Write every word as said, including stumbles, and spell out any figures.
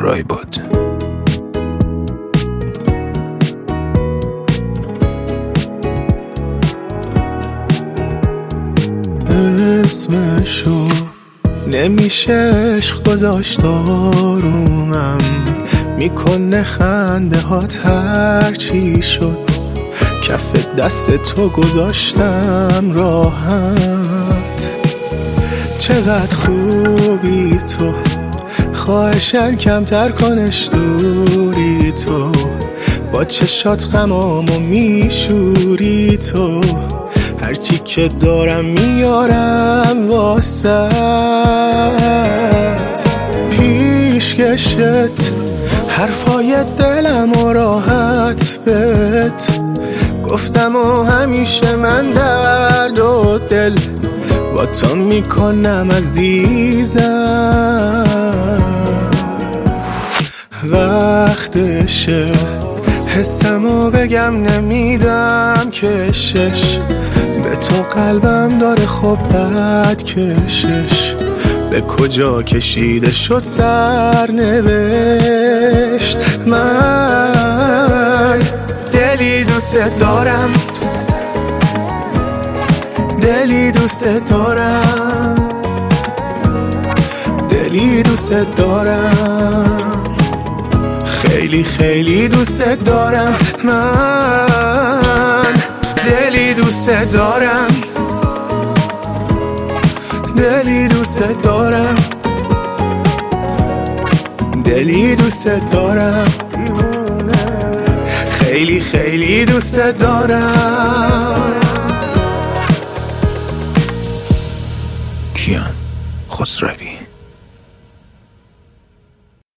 خسروی بود. اسمشو نمیشه عشق گذاشت آرومم میکنه خنده هات هر چی شد کف دست تو گذاشتم راحت. چقدر خوبی تو خواهشن کمتر کنش دوری تو با چشات غمامو میشوری تو هرچی که دارم میارم واسط پیشکشت حرفای دلم و راحت بهت گفتم و همیشه من درد و دل با تو میکنم عزیزم. وقتشه حسمو بگم نمیدم کشش به تو قلبم داره خب بد کشش به کجا کشیده شد سرنوشت. من دلی دوست دارم دلی دوست دارم دلی دوست دارم خیلی خیلی دوست دارم. من دلی دوست دارم دلی دوست دارم دلی دوست دارم خیلی خیلی دوست دارم. کیان خسروی.